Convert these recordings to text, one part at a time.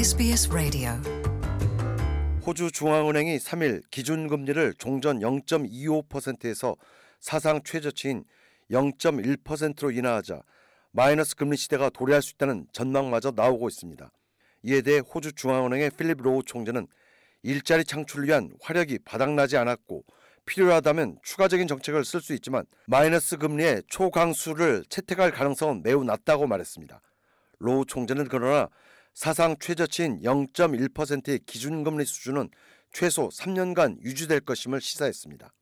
SBS Radio. 호주 중앙은행이 3일 기준금리를 종전 0.25%에서 사상 최저치인 0.1%로 인하하자 마이너스 금리 시대가 도래할 수 있다는 전망마저 나오고 있습니다. 이에 대해 호주 중앙은행의 필립 로우 총재는 일자리 창출을 위한 화력이 바닥나지 않았고 필요하다면 추가적인 정책을 쓸 수 있지만 마이너스 금리의 초강수를 채택할 가능성은 매우 낮다고 말했습니다. 로우 총재는 그러나 사상 최저치인 0.1%의 기준금리 수준은 최소 3년간 유지될 것임을 시사했습니다.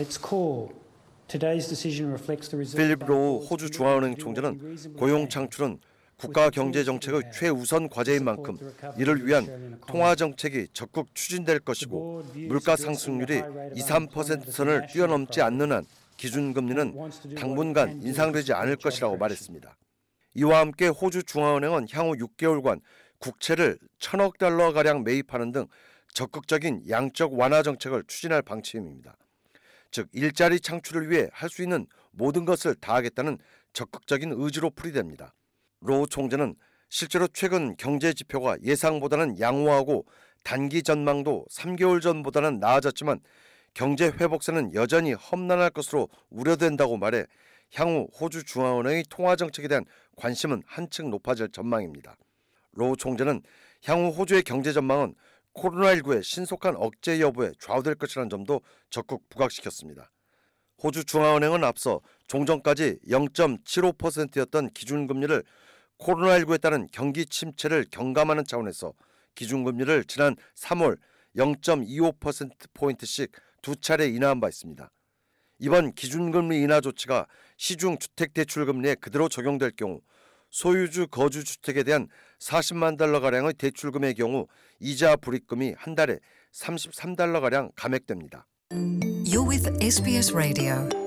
필립 로우 호주 중앙은행 총재는 고용 창출은 국가 경제 정책의 최우선 과제인 만큼 이를 위한 통화 정책이 적극 추진될 것이고 물가 상승률이 2~3%선을 뛰어넘지 않는 한 기준금리는 당분간 인상되지 않을 것이라고 말했습니다. 이와 함께 호주 중앙은행은 향후 6개월간 국채를 1,000억 달러가량 매입하는 등 적극적인 양적 완화 정책을 추진할 방침입니다. 즉 일자리 창출을 위해 할 수 있는 모든 것을 다하겠다는 적극적인 의지로 풀이됩니다. 로우 총재는 실제로 최근 경제 지표가 예상보다는 양호하고 단기 전망도 3개월 전보다는 나아졌지만 경제 회복세는 여전히 험난할 것으로 우려된다고 말해 향후 호주 중앙은행의 통화 정책에 대한 관심은 한층 높아질 전망입니다. 로우 총재는 향후 호주의 경제 전망은 코로나19의 신속한 억제 여부에 좌우될 것이라는 점도 적극 부각시켰습니다. 호주 중앙은행은 앞서 종전까지 0.75%였던 기준금리를 코로나19에 따른 경기 침체를 경감하는 차원에서 기준금리를 지난 3월 0.25%포인트씩 두 차례 인하한 바 있습니다. 이번 기준금리 인하 조치가 시중 주택대출금리에 그대로 적용될 경우 소유주 거주주택에 대한 40만 달러가량의 대출금의 경우 이자 불입금이 한 달에 33달러가량 감액됩니다. You're with SBS Radio.